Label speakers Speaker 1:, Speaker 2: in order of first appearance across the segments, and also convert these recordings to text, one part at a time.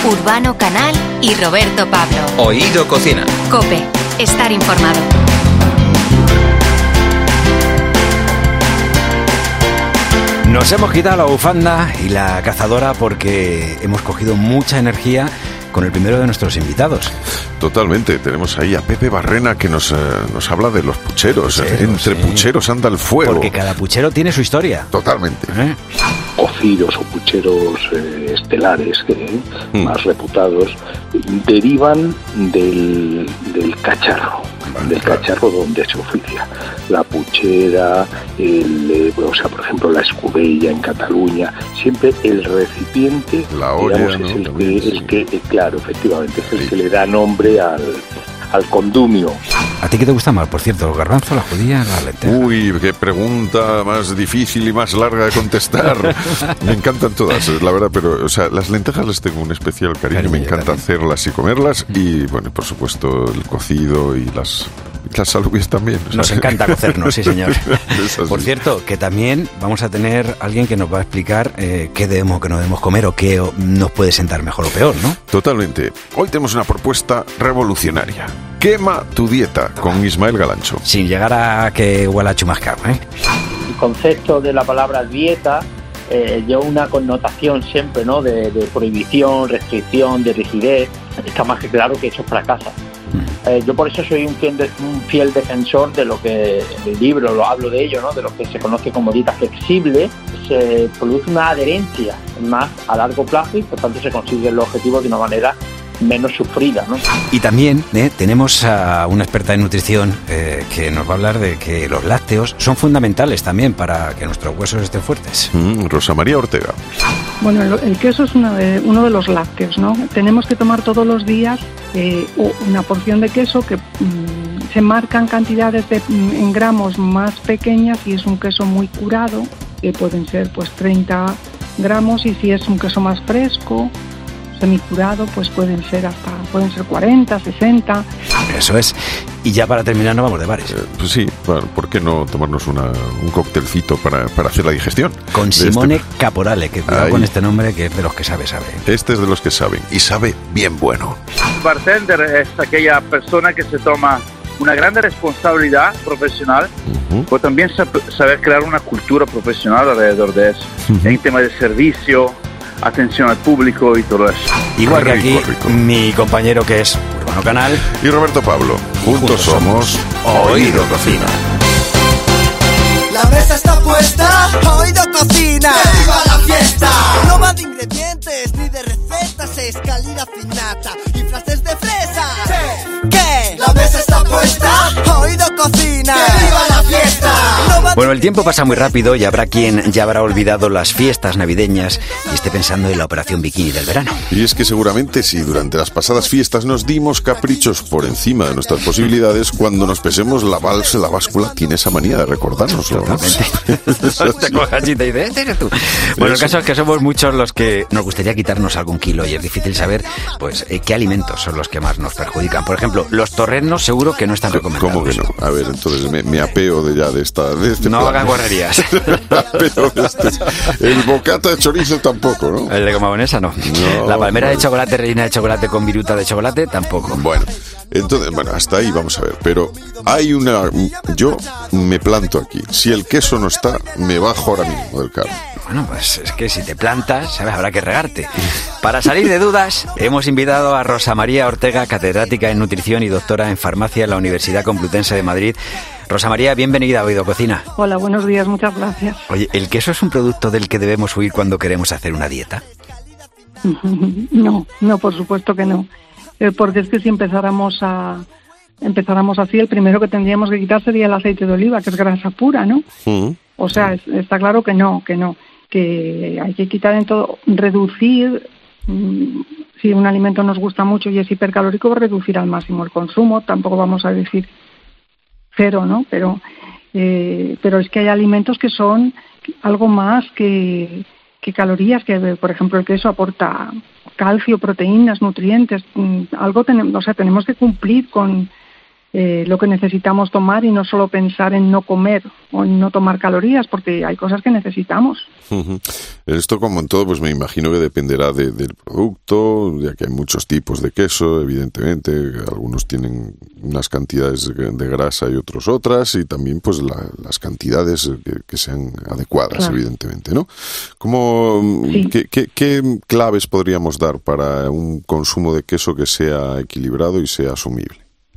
Speaker 1: Urbano Canal y Roberto Pablo.
Speaker 2: Oído Cocina.
Speaker 1: COPE. Estar informado.
Speaker 3: Nos hemos quitado la bufanda y la cazadora porque hemos cogido mucha energía con el primero de nuestros invitados.
Speaker 4: Totalmente. Tenemos ahí a Pepe Barrena que nos habla de los pucheros. Entre pucheros anda el fuego.
Speaker 3: Porque cada puchero tiene su historia.
Speaker 4: Totalmente.
Speaker 5: Cocidos o pucheros estelares más reputados derivan del cacharro. Del cacharro donde se oficia. La puchera, por ejemplo, la escudella en Cataluña, siempre el recipiente,
Speaker 4: la olla,
Speaker 5: digamos, es el que, claro, efectivamente, es el que le da nombre al condumio.
Speaker 3: ¿A ti qué te gusta más, por cierto, los garbanzos, las judías, las lentejas?
Speaker 4: Uy, qué pregunta más difícil y más larga de contestar. Me encantan todas, la verdad, pero las lentejas les tengo un especial cariño. Me encanta hacerlas y comerlas y, bueno, por supuesto, el cocido y las alubias también.
Speaker 3: Nos encanta cocernos, sí, señor. Por cierto, que también vamos a tener alguien que nos va a explicar qué debemos o qué no debemos comer o qué nos puede sentar mejor o peor, ¿no?
Speaker 4: Totalmente. Hoy tenemos una propuesta revolucionaria. Quema tu dieta con Ismael Galancho.
Speaker 3: Sin llegar a que huela a chumascado, ¿eh?
Speaker 6: El concepto de la palabra dieta lleva una connotación siempre, ¿no? De prohibición, restricción, de rigidez. Está más que claro que eso es para casa. Yo por eso soy un fiel defensor de lo que en el libro lo hablo de ello, ¿no? De lo que se conoce como dieta flexible. Se produce una adherencia más a largo plazo y por tanto se consiguen los objetivos de una manera menos sufrida, ¿no?
Speaker 3: Y también tenemos a una experta en nutrición que nos va a hablar de que los lácteos son fundamentales también para que nuestros huesos estén fuertes.
Speaker 4: Rosa María Ortega.
Speaker 7: Bueno, el queso es uno de los lácteos, ¿no? Tenemos que tomar todos los días una porción de queso que se marcan cantidades en gramos más pequeñas y es un queso muy curado, que pueden ser pues 30 gramos, y si es un queso más fresco, semicurado, pues pueden ser 40, 60.
Speaker 3: Eso es. Y ya para terminar nos vamos de bares.
Speaker 4: Pues sí, bueno, ¿por qué no tomarnos un coctelcito para hacer la digestión?
Speaker 3: Con Simone Caporale, que cuidado con este nombre, que es de los que sabe.
Speaker 4: Este es de los que saben, y sabe bien bueno.
Speaker 8: Bartender es aquella persona que se toma una gran responsabilidad profesional, pero también saber crear una cultura profesional alrededor de eso, en tema de servicio, atención al público y todo eso.
Speaker 3: Igual que aquí, mi compañero que es Urbano Canal
Speaker 4: y Roberto Pablo. Juntos somos Oído Cocina.
Speaker 9: La mesa está puesta, Oído Cocina. ¡Que viva la fiesta! No va de ingredientes ni de recetas, es calidad sin nata y frases de fresa. ¿Qué? La mesa está puesta, Oído Cocina. ¡Que viva la fiesta!
Speaker 3: Bueno, el tiempo pasa muy rápido y habrá quien ya habrá olvidado las fiestas navideñas y esté pensando en la operación bikini del verano.
Speaker 4: Y es que seguramente si durante las pasadas fiestas nos dimos caprichos por encima de nuestras posibilidades, cuando nos pesemos la báscula tiene esa manía de recordárnoslo, ¿no?
Speaker 3: Te cojas y te dices, eres tú. Bueno, el caso es que somos muchos los que nos gustaría quitarnos algún kilo y es difícil saber pues qué alimentos son los que más nos perjudican. Por ejemplo, los torreznos seguro que no están recomendados.
Speaker 4: ¿Cómo que no? A ver, entonces me apeo de este
Speaker 3: no
Speaker 4: plan.
Speaker 3: hagan guarrerías.
Speaker 4: El bocata de chorizo tampoco, ¿no?
Speaker 3: El de goma bonesa no. La palmera de chocolate rellena de chocolate con viruta de chocolate tampoco.
Speaker 4: Bueno, entonces, hasta ahí vamos a ver. Pero yo me planto aquí. Si el queso no está, me bajo ahora mismo del carro.
Speaker 3: Bueno, pues es que si te plantas, ¿sabes? Habrá que regarte. Para salir de dudas, hemos invitado a Rosa María Ortega, catedrática en nutrición y doctora en farmacia en la Universidad Complutense de Madrid. Rosa María, bienvenida a Oído Cocina.
Speaker 7: Hola, buenos días, muchas gracias.
Speaker 3: Oye, ¿el queso es un producto del que debemos huir cuando queremos hacer una dieta?
Speaker 7: No, por supuesto que no. Porque es que si empezáramos así, el primero que tendríamos que quitar sería el aceite de oliva, que es grasa pura, ¿no? O sea, está claro que no. Que hay que quitar en todo, reducir, si un alimento nos gusta mucho y es hipercalórico, reducir al máximo el consumo, tampoco vamos a decir cero, ¿no? Pero es que hay alimentos que son algo más que calorías, que por ejemplo el queso aporta calcio, proteínas, nutrientes, tenemos que cumplir con lo que necesitamos tomar y no solo pensar en no comer o en no tomar calorías, porque hay cosas que necesitamos.
Speaker 4: Esto, como en todo, pues me imagino que dependerá del producto, ya que hay muchos tipos de queso, evidentemente, algunos tienen unas cantidades de grasa y otros otras, y también pues las cantidades que sean adecuadas, claro, evidentemente, ¿no?
Speaker 7: Sí.
Speaker 4: ¿Qué claves podríamos dar para un consumo de queso que sea equilibrado y sea asumible?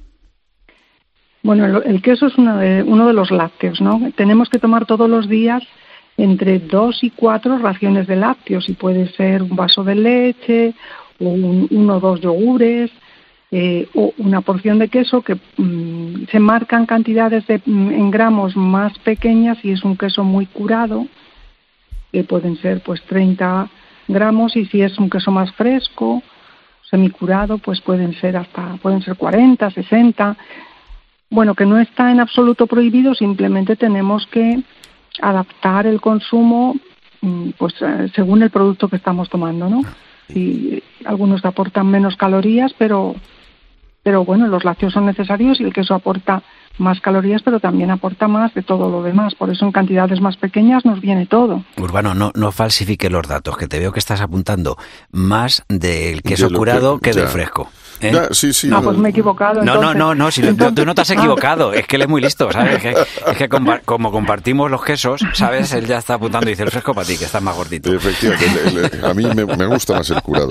Speaker 7: Bueno, el queso es uno de los lácteos, ¿no? Tenemos que tomar todos los días entre 2 y 4 raciones de lácteos, y puede ser un vaso de leche, o 1 o 2 yogures, o una porción de queso que se marcan cantidades en gramos más pequeñas, y es un queso muy curado, que pueden ser pues 30 gramos, y si es un queso más fresco, semicurado, pues pueden ser 40, 60. Bueno, que no está en absoluto prohibido, simplemente tenemos que adaptar el consumo pues según el producto que estamos tomando, ¿no? Si algunos aportan menos calorías, pero bueno, los lácteos son necesarios, y el queso aporta más calorías, pero también aporta más de todo lo demás. Por eso en cantidades más pequeñas nos viene todo.
Speaker 3: Urbano, no falsifique los datos, que te veo que estás apuntando más del queso curado que del fresco.
Speaker 4: Ya, sí.
Speaker 7: No, pues me he equivocado.
Speaker 3: No, si tú no te has equivocado, es que él es muy listo, ¿sabes? Es que como compartimos los quesos, ¿sabes? Él ya está apuntando y dice el fresco para ti, que estás más gordito.
Speaker 4: Efectivamente, a mí me gusta más el curado.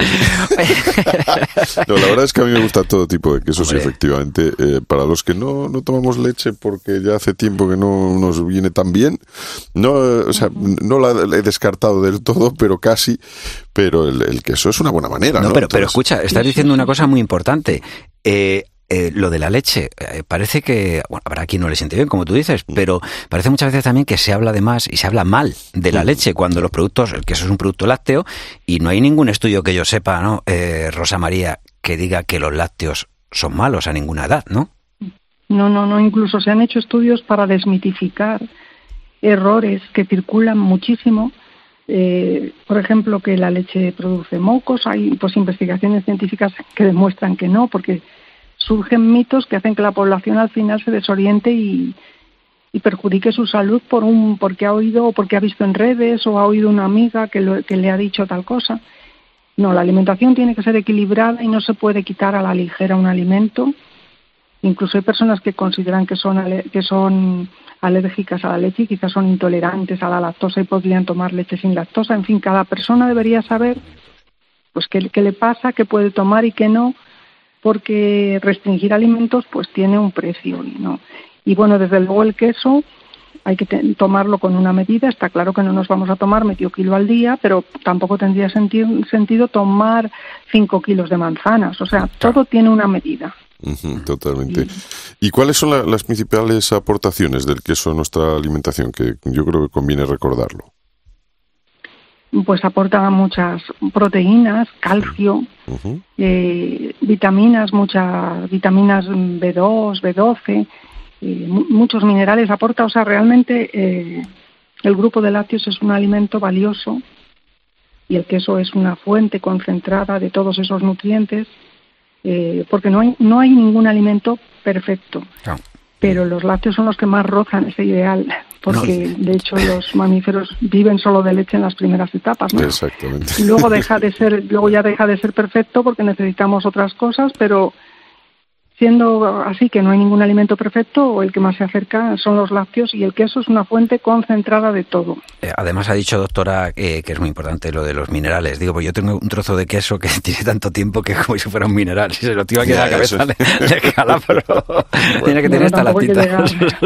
Speaker 4: No, la verdad es que a mí me gusta todo tipo de quesos, y efectivamente, para los que no tomamos leche porque ya hace tiempo que no nos viene tan bien, no la he descartado del todo, pero casi. Pero el queso es una buena manera, ¿no?
Speaker 3: Pero escucha, estás diciendo una cosa muy importante. Lo de la leche, parece que, bueno, habrá quien no le siente bien, como tú dices, pero parece muchas veces también que se habla de más y se habla mal de la leche, cuando el queso es un producto lácteo, y no hay ningún estudio que yo sepa, ¿no? Rosa María, que diga que los lácteos son malos a ninguna edad, ¿no?
Speaker 7: No, incluso se han hecho estudios para desmitificar errores que circulan muchísimo. Por ejemplo, que la leche produce mocos. Hay pues investigaciones científicas que demuestran que no, porque surgen mitos que hacen que la población al final se desoriente y perjudique su salud porque ha oído o porque ha visto en redes o ha oído una amiga que le ha dicho tal cosa. No, la alimentación tiene que ser equilibrada y no se puede quitar a la ligera un alimento. Incluso hay personas que consideran que son alérgicas a la leche y quizás son intolerantes a la lactosa y podrían tomar leche sin lactosa. En fin, cada persona debería saber pues qué le pasa, qué puede tomar y qué no, porque restringir alimentos pues tiene un precio, ¿no? Y bueno, desde luego el queso hay que tomarlo con una medida. Está claro que no nos vamos a tomar medio kilo al día, pero tampoco tendría sentido tomar 5 kilos de manzanas. O sea, todo tiene una medida.
Speaker 4: Totalmente. ¿Y cuáles son las principales aportaciones del queso a nuestra alimentación? Que yo creo que conviene recordarlo.
Speaker 7: Pues aporta muchas proteínas, calcio, vitaminas, muchas vitaminas B2, B12, muchos minerales aporta. O sea, realmente el grupo de lácteos es un alimento valioso, y el queso es una fuente concentrada de todos esos nutrientes. Porque no hay ningún alimento perfecto, pero los lácteos son los que más rozan ese ideal, porque de hecho los mamíferos viven solo de leche en las primeras etapas, ¿no?
Speaker 4: Exactamente.
Speaker 7: Y luego ya deja de ser perfecto porque necesitamos otras cosas, pero siendo así que no hay ningún alimento perfecto, el que más se acerca son los lácteos, y el queso es una fuente concentrada de todo.
Speaker 3: Además ha dicho, doctora, que es muy importante lo de los minerales. Digo, pues yo tengo un trozo de queso que tiene tanto tiempo que como si fuera un mineral. Si se lo tira aquí a la cabeza, le cala, pero tiene que tener esta latita.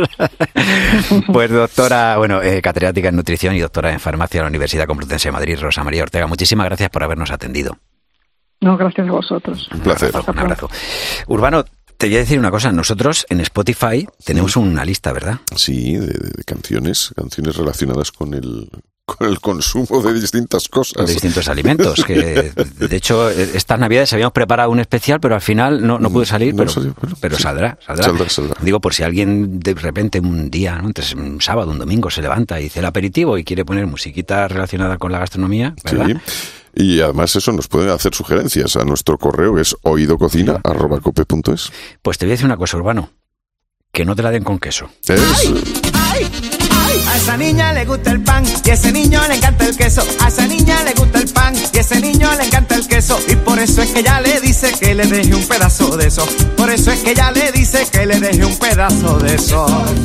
Speaker 3: Pues doctora, catedrática en nutrición y doctora en farmacia de la Universidad Complutense de Madrid, Rosa María Ortega, muchísimas gracias por habernos atendido.
Speaker 7: No, gracias a vosotros.
Speaker 4: Un placer.
Speaker 3: Un abrazo. Urbano, te voy a decir una cosa. Nosotros en Spotify tenemos una lista, ¿verdad?
Speaker 4: Sí, de canciones relacionadas con el consumo de distintas cosas.
Speaker 3: De distintos alimentos. Que de hecho, estas Navidades habíamos preparado un especial, pero al final no pudo salir, pero sí. Saldrá. Digo, por si alguien de repente un día, ¿no? Entonces, un sábado, un domingo, se levanta y dice el aperitivo y quiere poner musiquita relacionada con la gastronomía, ¿verdad?
Speaker 4: Sí. Y además eso, nos pueden hacer sugerencias a nuestro correo, que es oidococina@cope.es.
Speaker 3: Pues te voy a decir una cosa, Urbano. que no te la den con queso.
Speaker 9: A esa niña le gusta el pan y a ese niño le encanta el queso. A esa niña le gusta el pan y a ese niño le encanta el queso. Y por eso es que ella le dice que le deje un pedazo de eso. Por eso es que ella le dice que le deje un pedazo de eso.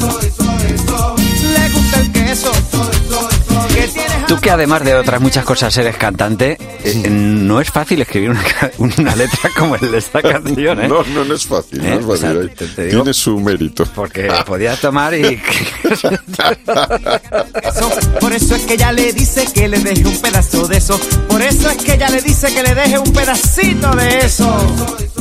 Speaker 9: Le gusta el queso.
Speaker 3: Tú, que además de otras muchas cosas eres cantante, no es fácil escribir una letra como el de esta canción, ¿eh?
Speaker 4: No es fácil, no es fácil.
Speaker 3: O sea, te digo,
Speaker 4: tiene su mérito.
Speaker 3: Porque podías tomar y...
Speaker 9: Por eso es que ella le dice que le deje un pedazo de eso. Por eso es que ella le dice que le deje un pedacito de eso.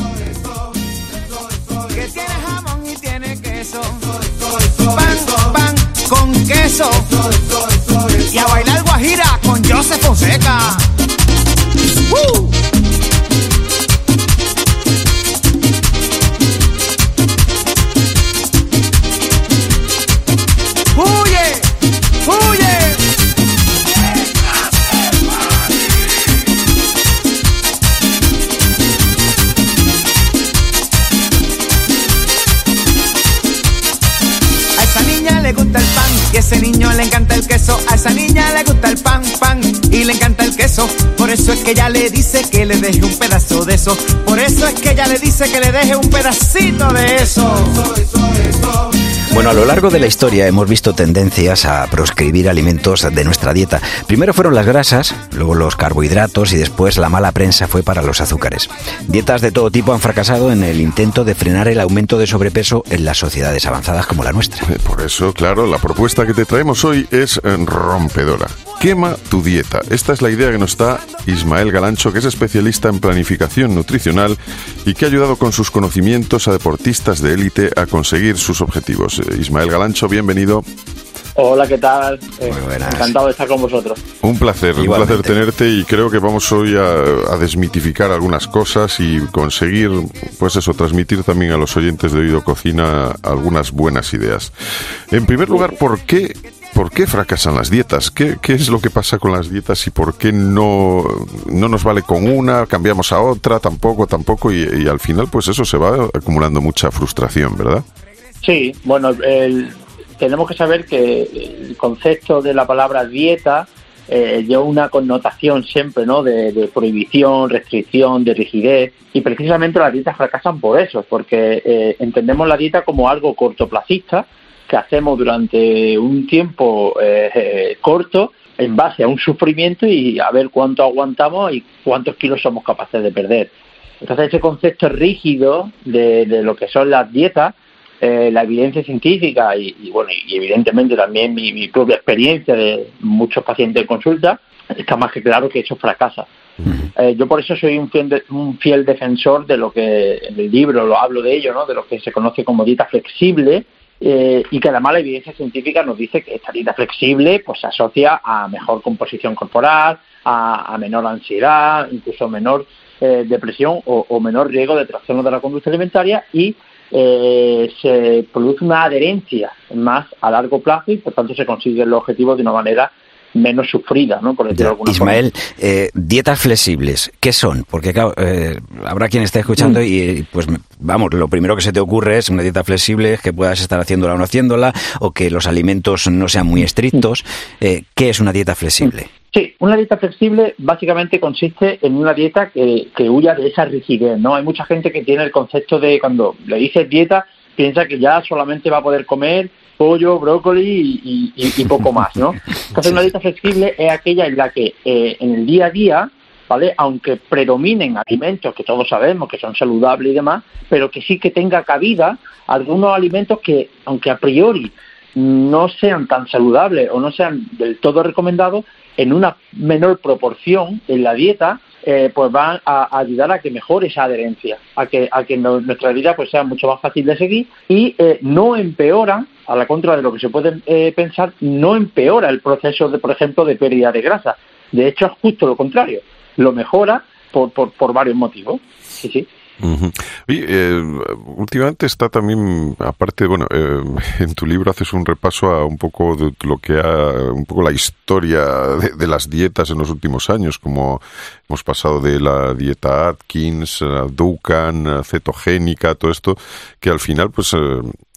Speaker 9: Que tiene jamón y tiene queso. Pan con queso. Y a bailar guajira con Joseph Fonseca. ¡Huye! ¡Huye! A esa niña le gusta el pan y a ese niño le encanta el queso. A esa niña le gusta el pan y le encanta el queso. Por eso es que ella le dice que le deje un pedazo de eso. Por eso es que ella le dice que le deje un pedacito de eso.
Speaker 3: Bueno, a lo largo de la historia hemos visto tendencias a proscribir alimentos de nuestra dieta. Primero fueron las grasas, luego los carbohidratos y después la mala prensa fue para los azúcares. Dietas de todo tipo han fracasado en el intento de frenar el aumento de sobrepeso en las sociedades avanzadas como la nuestra.
Speaker 4: Por eso, claro, la propuesta que te traemos hoy es rompedora. Quema tu dieta. Esta es la idea que nos da Ismael Galancho, que es especialista en planificación nutricional y que ha ayudado con sus conocimientos a deportistas de élite a conseguir sus objetivos. Ismael Galancho, bienvenido.
Speaker 6: Hola, ¿qué tal?
Speaker 3: Muy buenas.
Speaker 6: Encantado de estar con vosotros.
Speaker 4: Un placer
Speaker 3: Igualmente.
Speaker 4: tenerte, y creo que vamos hoy a desmitificar algunas cosas y conseguir, pues eso, transmitir también a los oyentes de Oído Cocina algunas buenas ideas. En primer lugar, ¿por qué fracasan las dietas? ¿Qué es lo que pasa con las dietas y por qué no nos vale con una, cambiamos a otra, tampoco y al final pues eso se va acumulando mucha frustración, ¿verdad?
Speaker 6: Sí, bueno, tenemos que saber que el concepto de la palabra dieta lleva una connotación siempre, ¿no?, de prohibición, restricción, de rigidez, y precisamente las dietas fracasan por eso, porque entendemos la dieta como algo cortoplacista que hacemos durante un tiempo corto en base a un sufrimiento y a ver cuánto aguantamos y cuántos kilos somos capaces de perder. Entonces ese concepto rígido de lo que son las dietas, la evidencia científica y evidentemente también mi propia experiencia de muchos pacientes en consulta, está más que claro que eso fracasa. Yo por eso soy un fiel defensor de lo que en el libro lo hablo de ello, ¿no?, de lo que se conoce como dieta flexible, y que además la evidencia científica nos dice que esta dieta flexible pues se asocia a mejor composición corporal, a menor ansiedad, incluso menor depresión o menor riesgo de trastornos de la conducta alimentaria, y se produce una adherencia más a largo plazo y por tanto se consigue el objetivo de una manera menos sufrida, ¿no?, por decirlo de alguna
Speaker 3: Ismael,
Speaker 6: forma.
Speaker 3: dietas flexibles, ¿qué son? Porque claro, habrá quien esté escuchando y pues vamos, lo primero que se te ocurre es una dieta flexible, que puedas estar haciéndola o no haciéndola, o que los alimentos no sean muy estrictos. ¿Qué es una dieta flexible?
Speaker 6: Sí, una dieta flexible básicamente consiste en una dieta que huya de esa rigidez, ¿no? Hay mucha gente que tiene el concepto de, cuando le dices dieta, piensa que ya solamente va a poder comer pollo, brócoli y poco más, ¿no? Entonces una dieta flexible es aquella en la que en el día a día, ¿vale?, aunque predominen alimentos que todos sabemos que son saludables y demás, pero que sí que tenga cabida algunos alimentos que, aunque a priori no sean tan saludables o no sean del todo recomendados, en una menor proporción en la dieta, pues van a ayudar a que mejore esa adherencia, a que nuestra vida pues sea mucho más fácil de seguir y no empeora, a la contra de lo que se puede pensar, no empeora el proceso de, por ejemplo, de pérdida de grasa. De hecho, es justo lo contrario, lo mejora por varios motivos. Sí, sí.
Speaker 4: Uh-huh. Y últimamente está también, aparte, bueno, en tu libro haces un repaso a un poco de lo que un poco la historia de las dietas en los últimos años, como hemos pasado de la dieta Atkins, Duncan, cetogénica, todo esto, que al final pues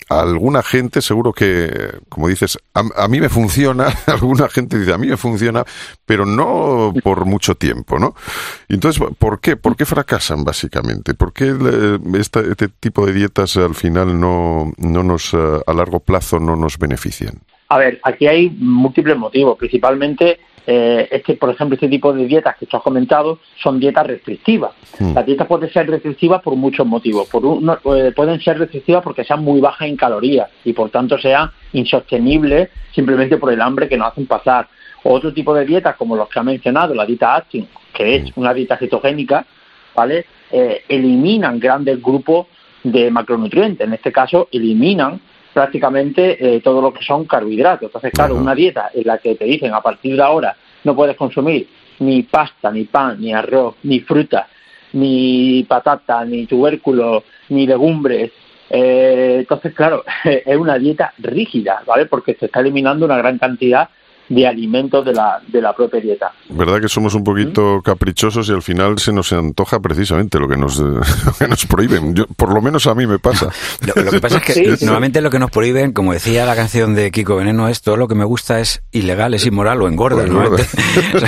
Speaker 4: a alguna gente seguro que, como dices, a mí me funciona, alguna gente dice, a mí me funciona, pero no por mucho tiempo, ¿no? Entonces, ¿por qué? ¿Por qué fracasan, básicamente? ¿Por qué este tipo de dietas al final no nos, a largo plazo, no nos benefician?
Speaker 6: A ver, aquí hay múltiples motivos. Principalmente, por ejemplo, este tipo de dietas que tú has comentado son dietas restrictivas. Las dietas pueden ser restrictivas por muchos motivos. Pueden ser restrictivas porque sean muy bajas en calorías y, por tanto, sean insostenibles simplemente por el hambre que nos hacen pasar. Otro tipo de dietas, como los que ha mencionado, la dieta Atkins, que es una dieta cetogénica, ¿vale? Eliminan grandes grupos de macronutrientes. En este caso, eliminan prácticamente todo lo que son carbohidratos. Entonces, claro, una dieta en la que te dicen a partir de ahora no puedes consumir ni pasta, ni pan, ni arroz, ni fruta, ni patata, ni tubérculos, ni legumbres. Entonces, claro, es una dieta rígida, ¿vale? Porque se está eliminando una gran cantidad de alimentos de la propia dieta.
Speaker 4: ¿Verdad que somos un poquito caprichosos y al final se nos antoja precisamente lo que nos prohíben? Por lo menos a mí me pasa.
Speaker 3: Lo que pasa es que normalmente lo que nos prohíben, como decía la canción de Kiko Veneno, es todo lo que me gusta es ilegal, es inmoral o engorda.
Speaker 6: No, es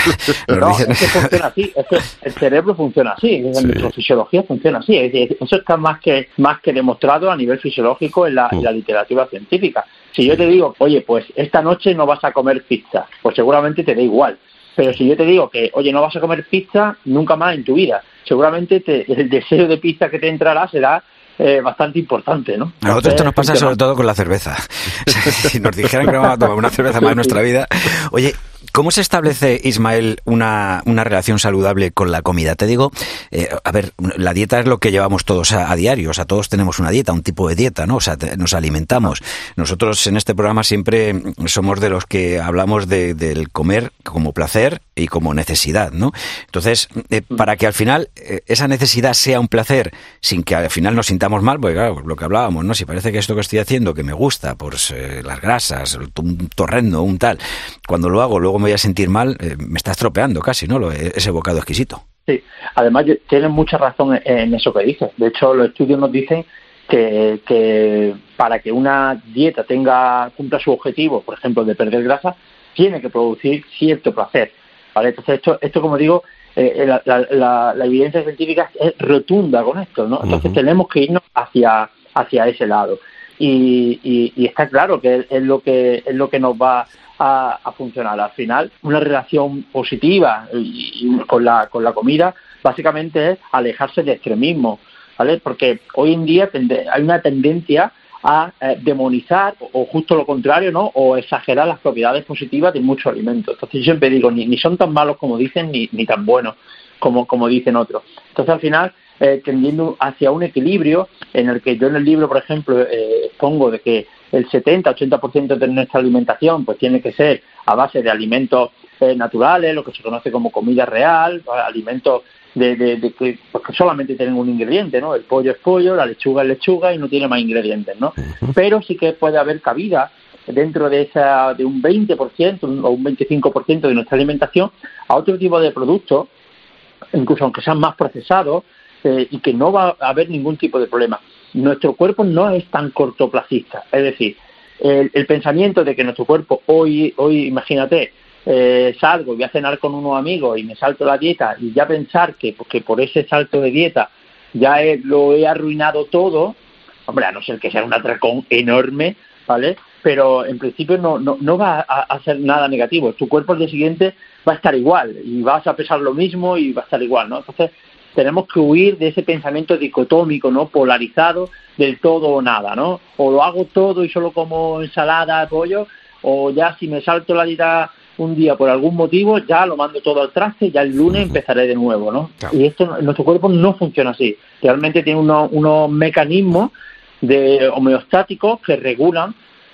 Speaker 6: que funciona así, es que el cerebro funciona así, nuestra fisiología funciona así. Eso está más que demostrado a nivel fisiológico en la literatura científica. Si yo te digo, oye, pues esta noche no vas a comer pizza, pues seguramente te da igual. Pero si yo te digo que, oye, no vas a comer pizza nunca más en tu vida, seguramente el deseo de pizza que te entrará será bastante importante, ¿no?
Speaker 3: A nosotros esto nos pasa sobre todo con la cerveza. Si nos dijeran que vamos a tomar una cerveza más en nuestra vida... Oye, ¿cómo se establece, Ismael, una relación saludable con la comida? Te digo, a ver, la dieta es lo que llevamos todos a diario, o sea, todos tenemos una dieta, un tipo de dieta, ¿no? O sea, nos alimentamos. Nosotros en este programa siempre somos de los que hablamos del comer como placer y como necesidad, ¿no? Entonces, para que al final esa necesidad sea un placer sin que al final nos sintamos mal, pues claro, lo que hablábamos, ¿no? Si parece que esto que estoy haciendo, que me gusta, pues las grasas, un torrendo, un tal, cuando lo hago luego me voy a sentir mal, me está estropeando casi, ¿no? Ese bocado exquisito.
Speaker 6: Sí, además tienes mucha razón en eso que dices. De hecho, los estudios nos dicen que para que una dieta cumpla su objetivo, por ejemplo, de perder grasa, tiene que producir cierto placer, ¿vale? Entonces, esto como digo, la evidencia científica es rotunda con esto, ¿no? Entonces tenemos que irnos hacia ese lado. Y está claro que es lo que nos va a funcionar. Al final, una relación positiva con la comida básicamente es alejarse de extremismo, ¿vale? Porque hoy en día hay una tendencia a demonizar o justo lo contrario, ¿no? O exagerar las propiedades positivas de muchos alimentos. Entonces yo siempre digo, ni son tan malos como dicen, ni tan buenos como dicen otros. Entonces al final, tendiendo hacia un equilibrio en el que yo en el libro, por ejemplo, expongo de que el 70-80% de nuestra alimentación pues tiene que ser a base de alimentos naturales, lo que se conoce como comida real, alimentos que solamente tienen un ingrediente, ¿no? El pollo es pollo, la lechuga es lechuga y no tiene más ingredientes, ¿no? Pero sí que puede haber cabida dentro de un 20% o un 25% de nuestra alimentación a otro tipo de productos, incluso aunque sean más procesados, y que no va a haber ningún tipo de problema. Nuestro cuerpo no es tan cortoplacista, es decir, el pensamiento de que nuestro cuerpo hoy imagínate, salgo y voy a cenar con unos amigos y me salto la dieta y ya pensar que por ese salto de dieta ya lo he arruinado todo, hombre, a no ser que sea un atracón enorme, ¿vale? Pero en principio no va a ser nada negativo. Tu cuerpo al día siguiente va a estar igual y vas a pesar lo mismo y va a estar igual, ¿no? Entonces tenemos que huir de ese pensamiento dicotómico, ¿no? Polarizado del todo o nada, ¿no? O lo hago todo y solo como ensalada, pollo, o ya si me salto la dieta un día por algún motivo, ya lo mando todo al traste, ya el lunes empezaré de nuevo, ¿no? Claro. Y nuestro cuerpo no funciona así. Realmente tiene unos mecanismos homeostáticos que regulan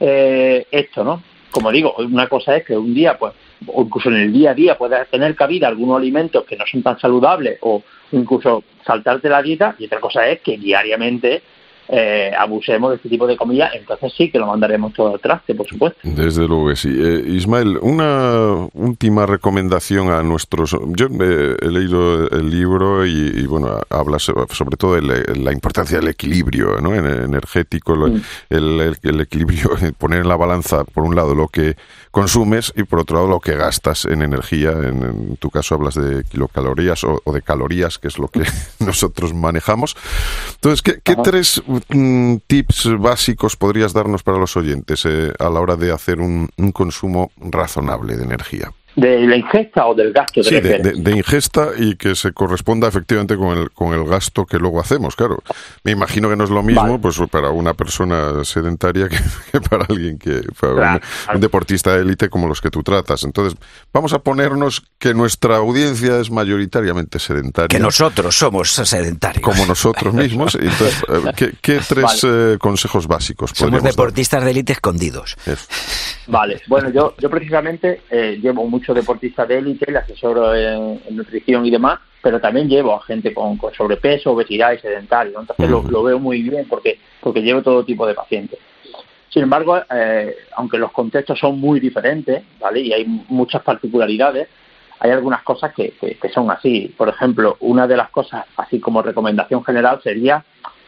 Speaker 6: esto, ¿no? Como digo, una cosa es que un día, pues, o incluso en el día a día puedes tener cabida algunos alimentos que no son tan saludables o incluso saltarte la dieta, y otra cosa es que diariamente abusemos de este tipo de comida, entonces sí que lo mandaremos todo al traste, por supuesto.
Speaker 4: Desde luego que sí. Ismael, una última recomendación a nuestros... Yo he leído el libro y bueno, habla sobre todo de la importancia del equilibrio, ¿no? Energético, el equilibrio, poner en la balanza, por un lado, lo que consumes y por otro lado lo que gastas en energía. En tu caso hablas de kilocalorías o de calorías, que es lo que nosotros manejamos. Entonces, ¿qué tres tips básicos podrías darnos para los oyentes a la hora de hacer un consumo razonable de energía?
Speaker 6: ¿De la ingesta o del gasto?
Speaker 4: Sí, de ingesta, y que se corresponda efectivamente con el gasto que luego hacemos, claro. Me imagino que no es lo mismo pues para una persona sedentaria que para alguien un deportista de élite como los que tú tratas. Entonces, vamos a ponernos que nuestra audiencia es mayoritariamente sedentaria.
Speaker 3: Que nosotros somos sedentarios.
Speaker 4: Como nosotros mismos. Entonces, ¿qué tres consejos básicos
Speaker 3: podríamos
Speaker 4: dar?
Speaker 3: Somos deportistas de élite escondidos.
Speaker 4: Eso.
Speaker 6: Vale, bueno, yo precisamente llevo muchos deportistas de élite, le asesoro en nutrición y demás, pero también llevo a gente con sobrepeso, obesidad y sedentario, ¿no? Entonces lo veo muy bien porque llevo todo tipo de pacientes. Sin embargo, aunque los contextos son muy diferentes, ¿vale? Y hay muchas particularidades, hay algunas cosas que son así. Por ejemplo, una de las cosas, así como recomendación general, sería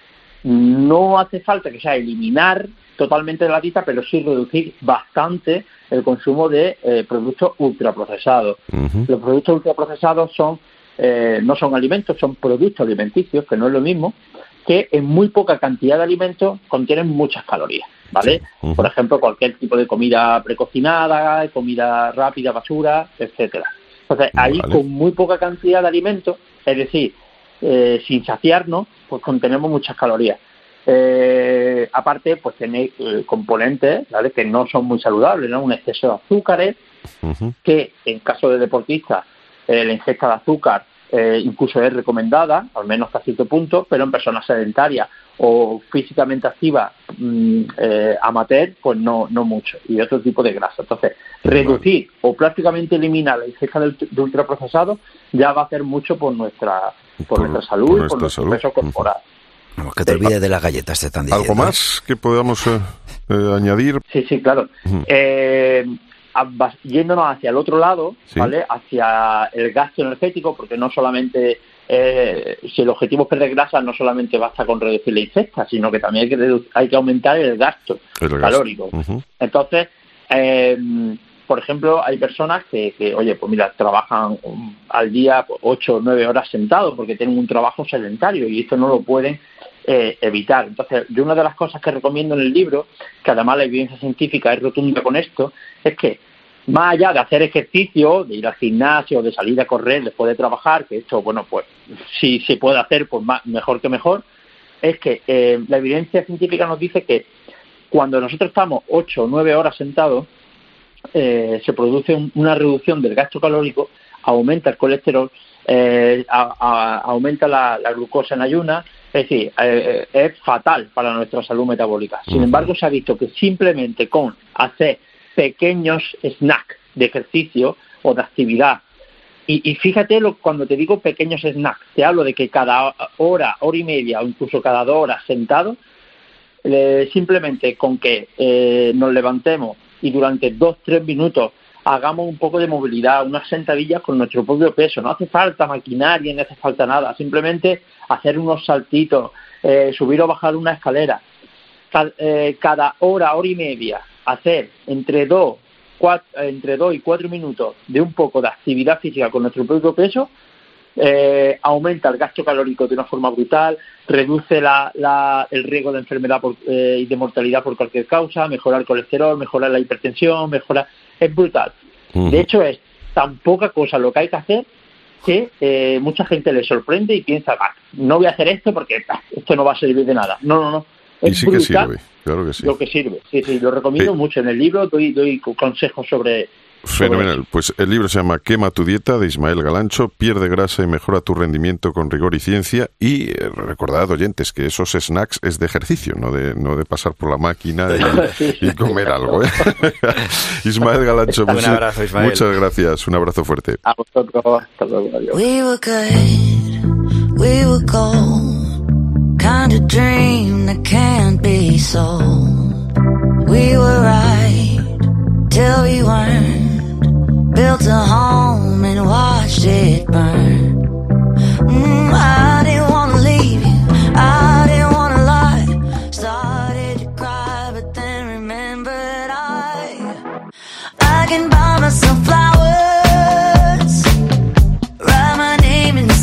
Speaker 6: no hace falta que sea eliminar totalmente de la dieta, pero sí reducir bastante el consumo de productos ultraprocesados. Los productos ultraprocesados no son alimentos, son productos alimenticios, que no es lo mismo, que en muy poca cantidad de alimentos contienen muchas calorías, ¿vale? Por ejemplo, cualquier tipo de comida precocinada, comida rápida, basura, etcétera. Entonces, ahí con muy poca cantidad de alimentos, es decir, sin saciarnos, pues contenemos muchas calorías. Aparte, pues tiene componentes, ¿vale?, que no son muy saludables, ¿no? Un exceso de azúcares, que en caso de deportistas la ingesta de azúcar incluso es recomendada, al menos hasta cierto punto, pero en personas sedentarias o físicamente activas, amateur, pues no mucho, y otro tipo de grasa. Entonces, reducir o prácticamente eliminar la ingesta de ultraprocesados ya va a hacer mucho por nuestra salud y por nuestro peso corporal.
Speaker 3: Vamos, que te olvides de las galletas, te están diciendo.
Speaker 4: ¿Algo más que podamos añadir?
Speaker 6: Sí, claro. Yéndonos hacia el otro lado, ¿sí?, ¿vale?, hacia el gasto energético, porque no solamente, si el objetivo es perder grasa, no solamente basta con reducir la ingesta, sino que también hay que aumentar el gasto calórico. Entonces, por ejemplo, hay personas que oye, pues mira, trabajan al día 8 o 9 horas sentados porque tienen un trabajo sedentario y esto no lo pueden evitar. Entonces, yo una de las cosas que recomiendo en el libro, que además la evidencia científica es rotunda con esto, es que más allá de hacer ejercicio, de ir al gimnasio, de salir a correr después de trabajar, que esto, bueno, pues si se puede hacer, pues mejor que mejor, es que la evidencia científica nos dice que cuando nosotros estamos 8 o 9 horas sentados, se produce una reducción del gasto calórico, aumenta el colesterol, aumenta la glucosa en ayunas, es decir, es fatal para nuestra salud metabólica. Sin embargo, se ha visto que simplemente con hacer pequeños snacks de ejercicio o de actividad, y fíjate cuando te digo pequeños snacks, te hablo de que cada hora y media o incluso cada 2 horas sentado, simplemente con que nos levantemos y durante 2-3 minutos hagamos un poco de movilidad, unas sentadillas con nuestro propio peso. No hace falta maquinaria, no hace falta nada. Simplemente hacer unos saltitos, subir o bajar una escalera. Cada hora y media, hacer entre 2 y 4 minutos de un poco de actividad física con nuestro propio peso, aumenta el gasto calórico de una forma brutal, reduce el riesgo de enfermedad y de mortalidad por cualquier causa, mejora el colesterol, mejora la hipertensión, es brutal. De hecho, es tan poca cosa lo que hay que hacer que mucha gente le sorprende y piensa, no voy a hacer esto porque esto no va a servir de nada. No. Es
Speaker 4: y sí
Speaker 6: brutal,
Speaker 4: que sirve, claro que sí.
Speaker 6: Lo que sirve. Sí, lo recomiendo mucho. En el libro doy consejos sobre...
Speaker 4: Fenomenal. Pues el libro se llama Quema tu dieta, de Ismael Galancho. Pierde grasa y mejora tu rendimiento con rigor y ciencia. Y recordad, oyentes, que esos snacks es de ejercicio, no de pasar por la máquina y comer algo. Ismael Galancho,
Speaker 3: un abrazo, Ismael.
Speaker 4: Muchas gracias. Un abrazo fuerte.
Speaker 6: A vosotros. Hasta luego. Adiós.
Speaker 9: We were good, we were gold.
Speaker 2: kind of dream that can't be sold. We were right till we weren't. Built a home and watched it burn. I didn't want to leave you, I didn't want to lie. Started to cry, but then remembered I can buy myself flowers, write my name in the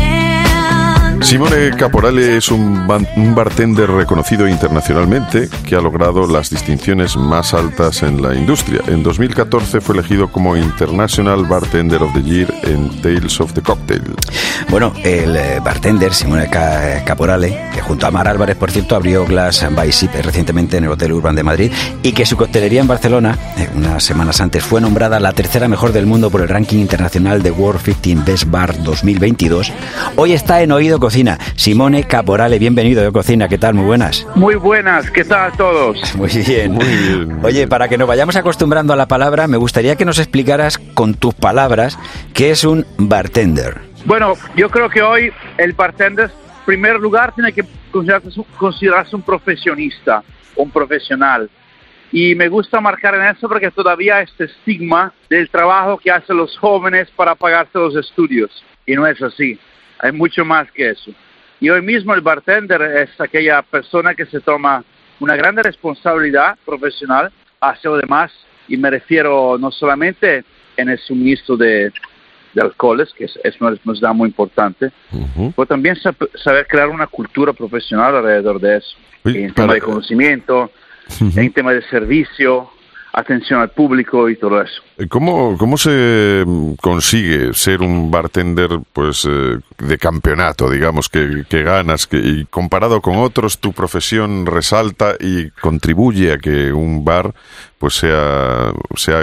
Speaker 2: sand.
Speaker 4: Simone Caporale es un bartender reconocido internacionalmente que ha logrado las distinciones más altas en la industria. En 2014 fue elegido como International Bartender of the Year en Tales of the Cocktail.
Speaker 3: Bueno, el bartender Simone Caporale, que junto a Mar Álvarez, por cierto, abrió Glass by Sip recientemente en el Hotel Urban de Madrid, y que su coctelería en Barcelona, unas semanas antes, fue nombrada la tercera mejor del mundo por el ranking internacional de World 15 Best Bar 2022, hoy está en Oído Cocina. Simone Caporale, bienvenido a Oído Cocina. ¿Qué tal? Muy buenas.
Speaker 8: Muy buenas, ¿qué tal todos?
Speaker 3: Muy bien.
Speaker 4: Muy bien.
Speaker 3: Oye, para que nos vayamos acostumbrando a la palabra, me gustaría que nos explicaras con tus palabras qué es un bartender.
Speaker 8: Bueno, yo creo que hoy el bartender, en primer lugar, tiene que considerarse un profesionista, un profesional. Y me gusta marcar en eso porque todavía este estigma del trabajo que hacen los jóvenes para pagarse los estudios. Y no es así, hay mucho más que eso. Y hoy mismo el bartender es aquella persona que se toma una gran responsabilidad profesional hacia los demás. Y me refiero no solamente en el suministro de alcoholes, que es nos da muy importante, pero también saber crear una cultura profesional alrededor de eso. En tema de conocimiento, en tema de servicio, atención al público y todo eso.
Speaker 4: ¿Cómo se consigue ser un bartender pues de campeonato, digamos, que ganas, y comparado con otros tu profesión resalta y contribuye a que un bar pues sea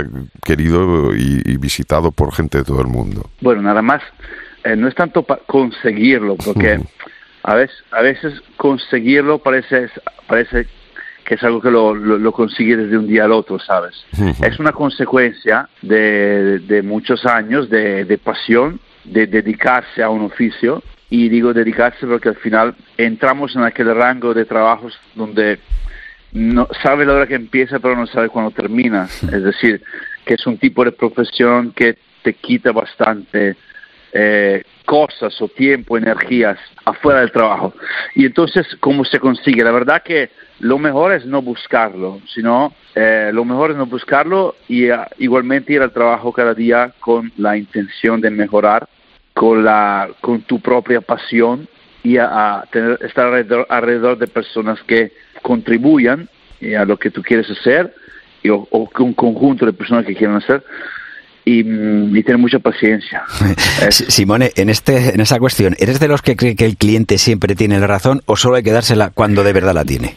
Speaker 4: querido y visitado por gente de todo el mundo?
Speaker 8: Bueno, nada más, no es tanto conseguirlo, porque a veces conseguirlo parece que es algo que lo consigue desde un día al otro, ¿sabes? Es una consecuencia de muchos años de pasión, de dedicarse a un oficio, y digo dedicarse porque al final entramos en aquel rango de trabajos donde no sabe la hora que empieza pero no sabe cuándo termina. Es decir, que es un tipo de profesión que te quita bastante cosas o tiempo, energías afuera del trabajo. Y entonces, ¿cómo se consigue? La verdad que lo mejor es no buscarlo, sino lo mejor es no buscarlo y igualmente ir al trabajo cada día con la intención de mejorar, con tu propia pasión, y estar alrededor de personas que contribuyan a lo que tú quieres hacer, o un conjunto de personas que quieren hacer. Y tener mucha paciencia.
Speaker 3: Simone, en esa cuestión, ¿eres de los que cree que el cliente siempre tiene la razón o solo hay que dársela cuando de verdad la tiene?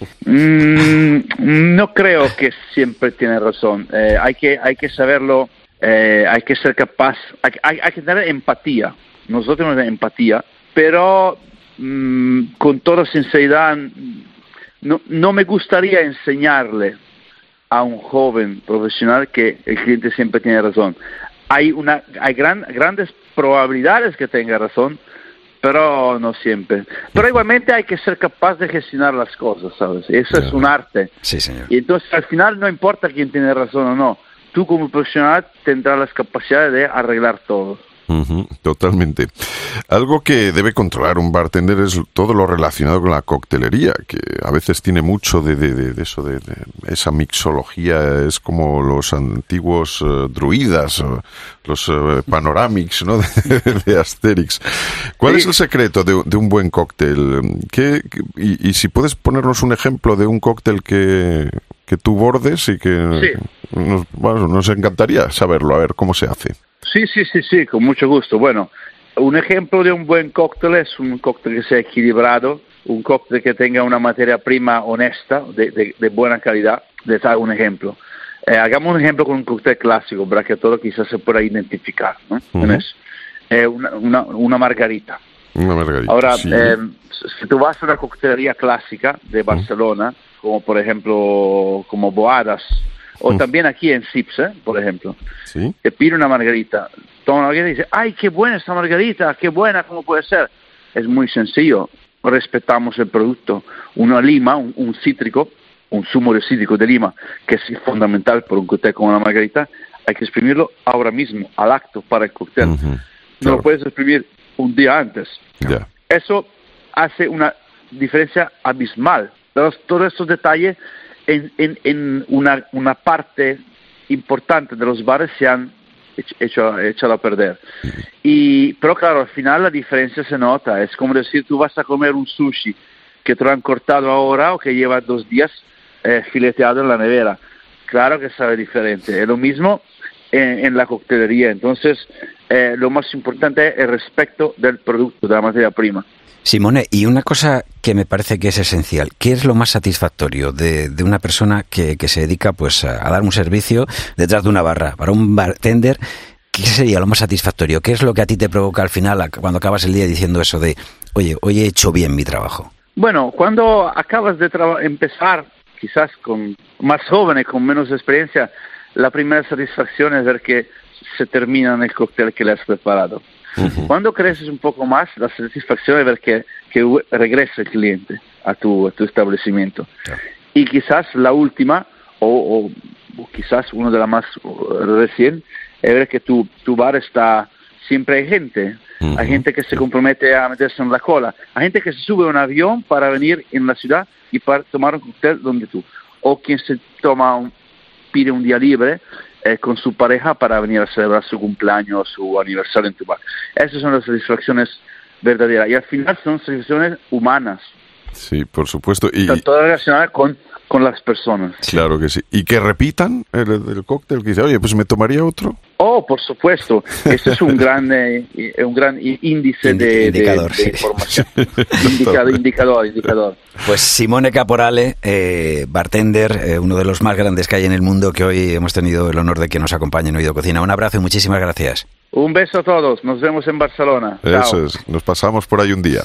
Speaker 8: No creo que siempre tiene razón. Hay que saberlo, hay que ser capaz, hay que tener empatía. Nosotros tenemos empatía, pero con toda sinceridad, no me gustaría enseñarle a un joven profesional que el cliente siempre tiene razón. Hay grandes probabilidades que tenga razón, pero no siempre. Pero igualmente hay que ser capaz de gestionar las cosas, ¿sabes? Eso es un arte.
Speaker 3: Sí, señor.
Speaker 8: Y entonces al final no importa quién tiene razón o no. Tú como profesional tendrás las capacidades de arreglar todo.
Speaker 4: Totalmente. Algo que debe controlar un bartender es todo lo relacionado con la coctelería, que a veces tiene mucho de eso, de esa mixología. Es como los antiguos druidas, los panoramics, ¿no? de Asterix. ¿Cuál es el secreto de un buen cóctel? Y si puedes ponernos un ejemplo de un cóctel que tú bordes y que nos encantaría saberlo, a ver cómo se hace.
Speaker 8: Sí, con mucho gusto. Bueno, un ejemplo de un buen cóctel es un cóctel que sea equilibrado, un cóctel que tenga una materia prima honesta, de buena calidad. Les hago un ejemplo. Hagamos un ejemplo con un cóctel clásico, para que todo quizás se pueda identificar, ¿no? Una margarita.
Speaker 4: Una margarita.
Speaker 8: Ahora,
Speaker 4: sí.
Speaker 8: Si tú vas a una coctelería clásica de Barcelona, como por ejemplo, como Boadas, o también aquí en Sips, por ejemplo,
Speaker 4: ¿sí? Te
Speaker 8: pide una margarita, toma una margarita y dice, ¡ay, qué buena esta margarita! ¡Qué buena! ¿Cómo puede ser? Es muy sencillo. respetamos el producto. Una lima, un cítrico, un zumo de cítrico de lima, que es fundamental para un cóctel como la margarita, hay que exprimirlo ahora mismo, al acto, para el cóctel. No lo puedes exprimir un día antes. Eso hace una diferencia abismal. Todos estos detalles en una parte importante de los bares se han echado a perder. Pero claro, al final la diferencia se nota. Es como decir, tú vas a comer un sushi que te lo han cortado ahora o que lleva 2 días fileteado en la nevera. Claro que sabe diferente. Es lo mismo en la coctelería. Entonces, lo más importante es el respeto del producto, de la materia prima.
Speaker 3: Simone, y una cosa que me parece que es esencial, ¿qué es lo más satisfactorio de una persona que se dedica pues a dar un servicio detrás de una barra? Para un bartender, ¿qué sería lo más satisfactorio? ¿Qué es lo que a ti te provoca al final cuando acabas el día diciendo eso de, oye, hoy he hecho bien mi trabajo? Bueno,
Speaker 8: cuando acabas de empezar, quizás con más jóvenes, con menos experiencia, la primera satisfacción es ver que se termina el cóctel que le has preparado. Cuando creces un poco más, la satisfacción es ver que regresa el cliente a tu establecimiento. Y quizás la última, o quizás una de las más recién, es ver que tu bar está, siempre hay gente. Hay gente que se compromete a meterse en la cola. Hay gente que se sube a un avión para venir en la ciudad y para tomar un cóctel donde tú. O quien se pide un día libre con su pareja para venir a celebrar su cumpleaños, su aniversario en tu bar. Esas son las satisfacciones verdaderas. Y al final son satisfacciones humanas.
Speaker 4: Sí, por supuesto. Y
Speaker 8: están todas relacionadas con las personas.
Speaker 4: Claro que sí. ¿Y que repitan el cóctel? Que dice, oye, pues me tomaría otro.
Speaker 8: Oh, por supuesto. Ese es un gran índice de información. Indicador.
Speaker 3: Pues Simone Caporale, bartender, uno de los más grandes que hay en el mundo, que hoy hemos tenido el honor de que nos acompañe en Oído Cocina. Un abrazo y muchísimas gracias.
Speaker 8: Un beso a todos. Nos vemos en Barcelona.
Speaker 4: Eso
Speaker 8: Chao.
Speaker 4: es. Nos pasamos por ahí un día.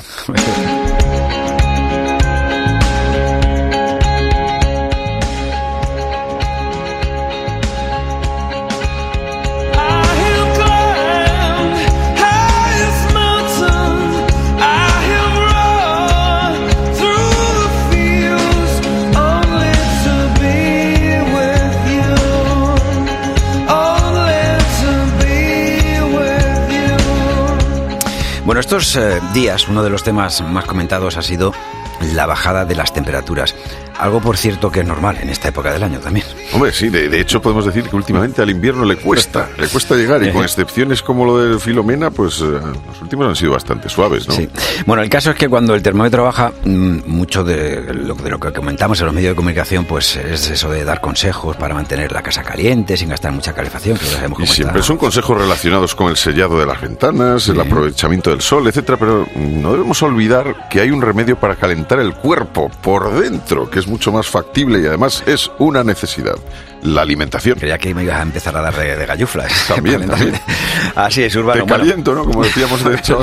Speaker 3: Bueno, estos días, uno de los temas más comentados ha sido la bajada de las temperaturas. Algo, por cierto, que es normal en esta época del año también.
Speaker 4: Hombre, sí, de hecho podemos decir que últimamente al invierno le cuesta llegar, y con excepciones como lo de Filomena, pues los últimos han sido bastante suaves, ¿no?
Speaker 3: Sí. Bueno, el caso es que cuando el termómetro baja, mucho de lo que comentamos en los medios de comunicación, pues es eso de dar consejos para mantener la casa caliente, sin gastar mucha calefacción, que ya sabemos cómo
Speaker 4: y siempre
Speaker 3: está.
Speaker 4: Son consejos relacionados con el sellado de las ventanas, el aprovechamiento del sol, etcétera, pero no debemos olvidar que hay un remedio para calentar el cuerpo por dentro, que es mucho más factible y además es una necesidad: la alimentación.
Speaker 3: Creía que me ibas a empezar a dar de galluflas.
Speaker 4: También.
Speaker 3: Así es, Urbano.
Speaker 4: Te caliento, ¿no? Como decíamos de hecho.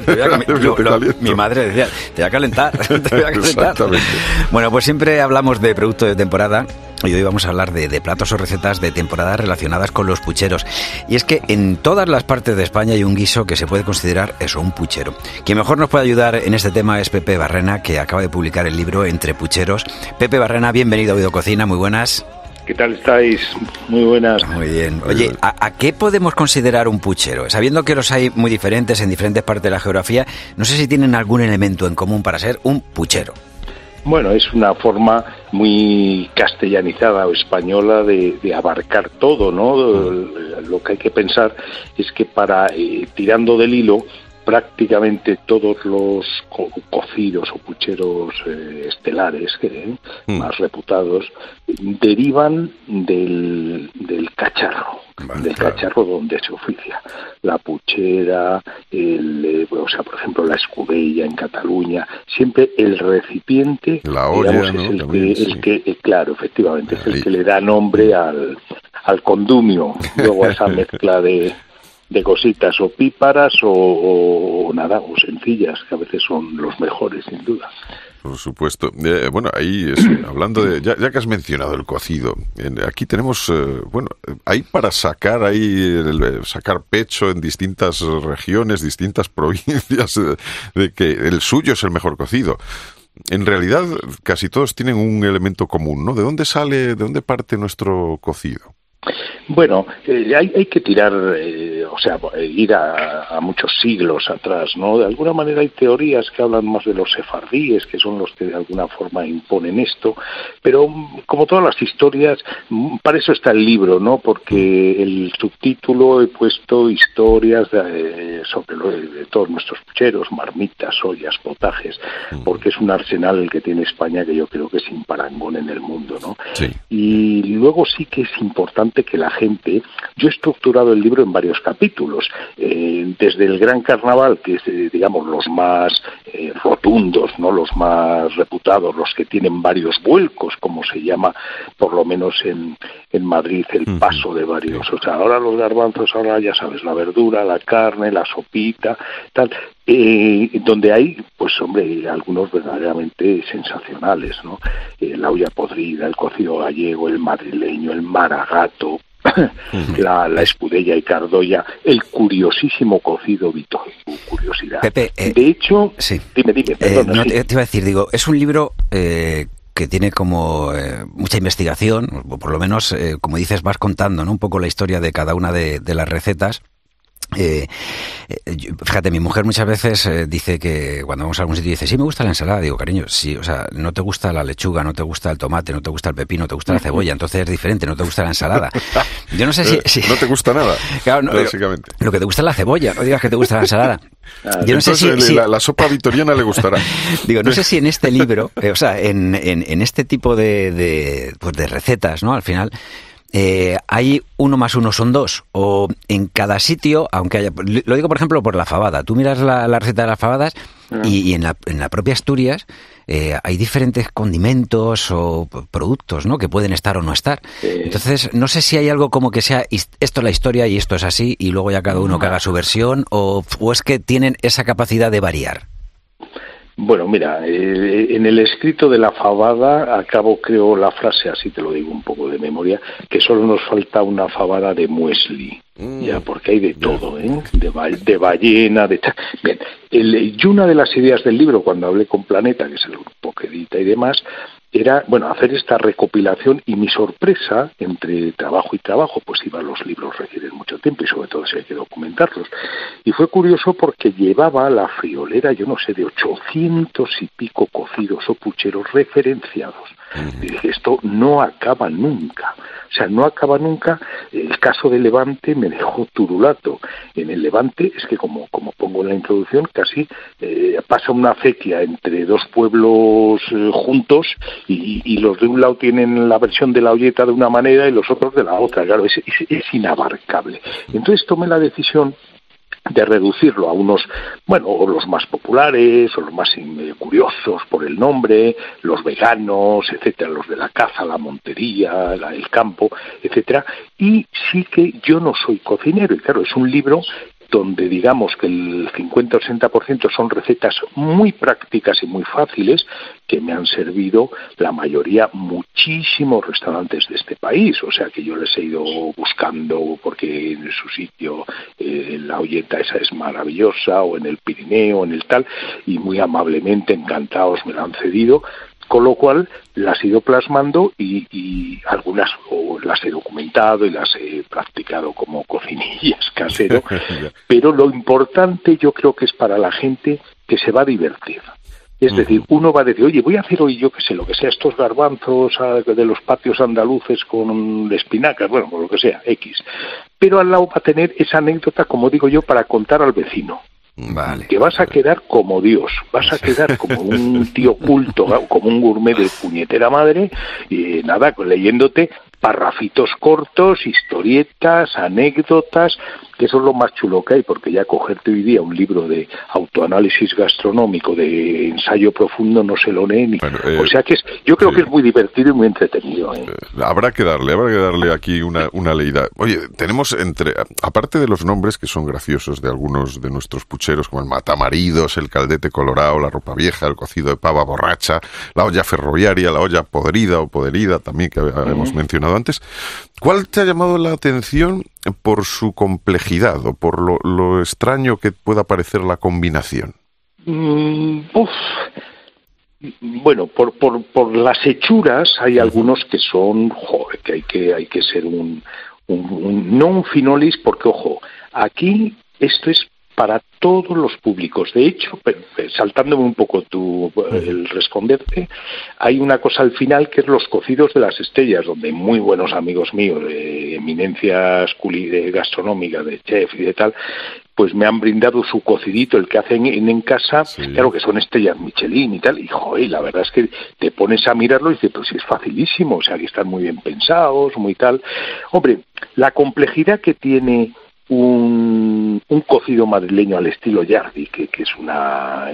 Speaker 3: Mi madre decía, te voy a calentar.
Speaker 4: Exactamente.
Speaker 3: Bueno, pues siempre hablamos de productos de temporada. Y hoy vamos a hablar de platos o recetas de temporada relacionadas con los pucheros. Y es que en todas las partes de España hay un guiso que se puede considerar eso, un puchero. Quien mejor nos puede ayudar en este tema es Pepe Barrena, que acaba de publicar el libro Entre Pucheros. Pepe Barrena, bienvenido a Oído Cocina, muy buenas.
Speaker 5: ¿Qué tal estáis? Muy buenas.
Speaker 3: Muy bien. Oye, ¿a qué podemos considerar un puchero? Sabiendo que los hay muy diferentes en diferentes partes de la geografía, no sé si tienen algún elemento en común para ser un puchero.
Speaker 5: Bueno, es una forma muy castellanizada o española de abarcar todo, ¿no? Lo que hay que pensar es que tirando del hilo, prácticamente todos los cocidos o pucheros estelares, más reputados, derivan del cacharro, del cacharro donde se oficia. La puchera, por ejemplo, la escudella en Cataluña, siempre el recipiente,
Speaker 4: la olla,
Speaker 5: digamos,
Speaker 4: ¿no?
Speaker 5: es el que, claro, efectivamente, es el que le da nombre al condumio, luego a esa mezcla de cositas opíparas o nada, o sencillas, que a veces son los mejores, sin duda.
Speaker 4: Por supuesto. Bueno, ahí, hablando de... Ya que has mencionado el cocido, aquí tenemos... hay para sacar sacar pecho en distintas regiones, distintas provincias, de que el suyo es el mejor cocido. En realidad, casi todos tienen un elemento común, ¿no? ¿De dónde parte nuestro cocido?
Speaker 5: Bueno, hay que tirar, ir a muchos siglos atrás, ¿no? De alguna manera hay teorías que hablan más de los sefardíes, que son los que de alguna forma imponen esto, pero como todas las historias, para eso está el libro, ¿no? Porque el subtítulo he puesto historias sobre todos nuestros pucheros, marmitas, ollas, potajes, porque es un arsenal el que tiene España que yo creo que es sin parangón en el mundo, ¿no? Sí. Y luego sí que es importante que la gente... Yo he estructurado el libro en varios capítulos, desde el Gran Carnaval, que es, digamos, los más rotundos, ¿no? Los más reputados, los que tienen varios vuelcos, como se llama, por lo menos en Madrid, el paso de varios. O sea, ahora los garbanzos, ahora ya sabes, la verdura, la carne, la sopita, tal... donde hay, pues hombre, algunos verdaderamente sensacionales, ¿no? La olla podrida, el cocido gallego, el madrileño, el maragato, la escudella y cardoya, el curiosísimo cocido Vito. Curiosidad.
Speaker 3: Pepe,
Speaker 5: de hecho,
Speaker 3: sí.
Speaker 5: Dime, perdona.
Speaker 3: Te iba a decir, es un libro que tiene como mucha investigación, o por lo menos, como dices, vas contando, ¿no? Un poco la historia de cada una de las recetas. Fíjate, mi mujer muchas veces dice que cuando vamos a algún sitio dice, sí, me gusta la ensalada. Digo, cariño, sí, o sea, no te gusta la lechuga, no te gusta el tomate, no te gusta el pepino, no te gusta la cebolla, entonces es diferente, no te gusta la ensalada. Yo no sé si...
Speaker 4: No te gusta nada,
Speaker 3: claro, no, básicamente. Lo que te gusta es la cebolla, no digas que te gusta la ensalada. Yo no sé si
Speaker 4: la sopa vitoriana le gustará.
Speaker 3: Digo, no sé si en este libro, en este tipo de recetas, ¿no? Al final... ¿hay 1 más 1 son 2? O en cada sitio, aunque haya... Lo digo, por ejemplo, por la fabada. Tú miras la receta de las fabadas y en la propia Asturias hay diferentes condimentos o productos, ¿no? Que pueden estar o no estar. Entonces, no sé si hay algo como que sea esto es la historia y esto es así y luego ya cada uno que haga su versión o es que tienen esa capacidad de variar.
Speaker 5: Bueno, mira, en el escrito de la fabada acabo, creo, la frase, así te lo digo un poco de memoria, que solo nos falta una fabada de muesli, ya, porque hay de todo, de ballena, de... Bien, y una de las ideas del libro, cuando hablé con Planeta, que es el grupo que edita y demás, era, hacer esta recopilación, y mi sorpresa, entre trabajo y trabajo, pues los libros requieren mucho tiempo y sobre todo si hay que documentarlos. Y fue curioso porque llevaba la friolera, yo no sé, de 800 y pico cocidos o pucheros referenciados. Y dije, esto no acaba nunca. O sea, no acaba nunca. El caso de Levante me dejó turulato. En el Levante es que, como pongo en la introducción, casi pasa una acequia entre dos pueblos juntos y los de un lado tienen la versión de la olleta de una manera y los otros de la otra. Claro, es inabarcable. Entonces tomé la decisión de reducirlo a unos, o los más populares, o los más curiosos por el nombre, los veganos, etcétera, los de la caza, la montería, el campo, etcétera, y sí que yo no soy cocinero, y claro, es un libro donde digamos que el 50 o 60% son recetas muy prácticas y muy fáciles que me han servido la mayoría, muchísimos restaurantes de este país, o sea que yo les he ido buscando porque en su sitio la olleta esa es maravillosa, o en el Pirineo, en el tal, y muy amablemente, encantados me la han cedido. Con lo cual las he ido plasmando y algunas las he documentado y las he practicado como cocinillas casero, pero lo importante yo creo que es para la gente que se va a divertir. Es decir, uno va a decir, oye, voy a hacer hoy, yo que sé, lo que sea, estos garbanzos de los patios andaluces con espinacas, por lo que sea, X. Pero al lado va a tener esa anécdota, como digo yo, para contar al vecino.
Speaker 3: Vale.
Speaker 5: Que vas a quedar como Dios, vas a quedar como un tío culto, como un gourmet de puñetera madre, y leyéndote parrafitos cortos, historietas, anécdotas, que eso es lo más chulo que hay, porque ya cogerte hoy día un libro de autoanálisis gastronómico, de ensayo profundo, no se lo lee ni...
Speaker 4: Bueno,
Speaker 5: o sea que yo creo que es muy divertido y muy entretenido.
Speaker 4: Habrá que darle aquí una leída. Oye, tenemos aparte de los nombres que son graciosos de algunos de nuestros pucheros, como el matamaridos, el caldete colorado, la ropa vieja, el cocido de pava borracha, la olla ferroviaria, la olla podrida o poderida también, que hemos mencionado antes. ¿Cuál te ha llamado la atención por su complejidad o por lo extraño que pueda parecer la combinación?
Speaker 5: Bueno, por las hechuras hay algunos que son, que hay que ser no un finolis, porque ojo, aquí esto es para todos los públicos. De hecho, saltándome un poco el responderte, hay una cosa al final que es los cocidos de las estrellas, donde muy buenos amigos míos, de eminencias gastronómicas, de chef y de tal, pues me han brindado su cocidito, el que hacen en casa, claro que son estrellas Michelin y tal, y joder, la verdad es que te pones a mirarlo y dices, pues sí, es facilísimo, o sea, que están muy bien pensados, muy tal. Hombre, la complejidad que tiene un cocido madrileño al estilo Yardi, que es una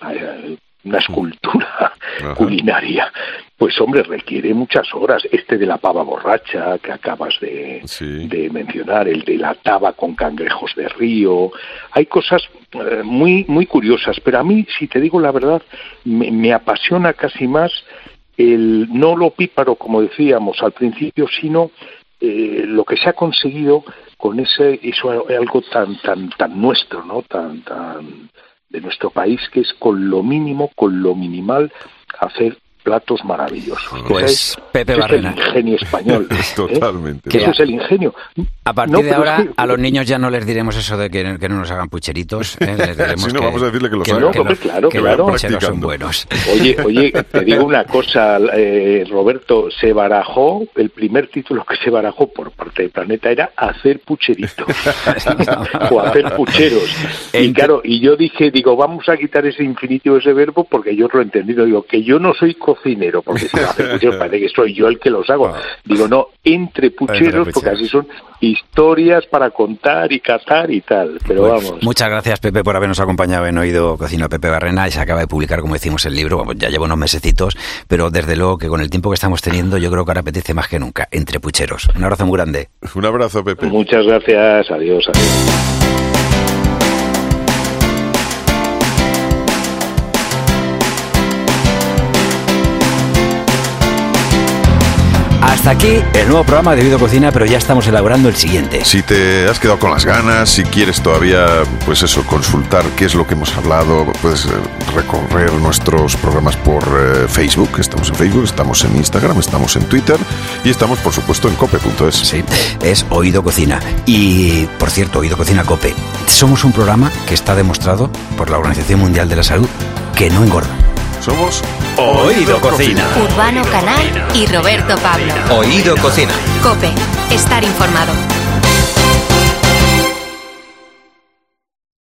Speaker 5: escultura culinaria, pues hombre, requiere muchas horas. De la pava borracha que acabas de mencionar, el de la taba con cangrejos de río, hay cosas muy muy curiosas, pero a mí, si te digo la verdad, me apasiona casi más no lo píparo, como decíamos al principio, sino lo que se ha conseguido con eso algo tan nuestro, ¿no? Tan de nuestro país, que es con lo mínimo, con lo minimal, hacer platos maravillosos.
Speaker 3: Pues Pepe Barrena.
Speaker 5: Es el ingenio español.
Speaker 4: Totalmente.
Speaker 5: Eso es el ingenio.
Speaker 3: A partir de ahora, a los niños ya no les diremos eso de que no nos hagan pucheritos. Les diremos
Speaker 4: si no, vamos a decirle que los
Speaker 5: hagan. Claro.
Speaker 3: Los pucheros son buenos.
Speaker 5: Oye, te digo una cosa, Roberto, el primer título que se barajó por parte de Planeta era hacer pucheritos. O hacer pucheros. Y claro, y yo digo, vamos a quitar ese infinitivo, ese verbo, porque yo lo he entendido. Digo, que yo no soy cocinero, porque si hacer pucheros parece que soy yo el que los hago. Digo, no, entre pucheros, porque así son historias para contar y catar y tal, pero pues, vamos.
Speaker 3: Muchas gracias, Pepe, por habernos acompañado en Oído Cocina. Pepe Barrena, y se acaba de publicar, como decimos, el libro. Ya lleva unos mesecitos, pero desde luego que con el tiempo que estamos teniendo, yo creo que ahora apetece más que nunca, Entre pucheros. Un abrazo muy grande.
Speaker 4: Un abrazo, Pepe.
Speaker 5: Muchas gracias, adiós.
Speaker 3: Hasta aquí el nuevo programa de Oído Cocina, pero ya estamos elaborando el siguiente.
Speaker 4: Si te has quedado con las ganas, si quieres todavía, pues eso, consultar qué es lo que hemos hablado, puedes recorrer nuestros programas por Facebook. Estamos en Facebook, estamos en Instagram, estamos en Twitter y estamos, por supuesto, en cope.es.
Speaker 3: Sí, es Oído Cocina. Y, por cierto, Oído Cocina Cope. Somos un programa que está demostrado por la Organización Mundial de la Salud que no engorda.
Speaker 4: Somos
Speaker 3: Oído Cocina.
Speaker 1: Urbano Canal y Roberto Pablo.
Speaker 3: Oído Cocina.
Speaker 1: Cope, estar informado.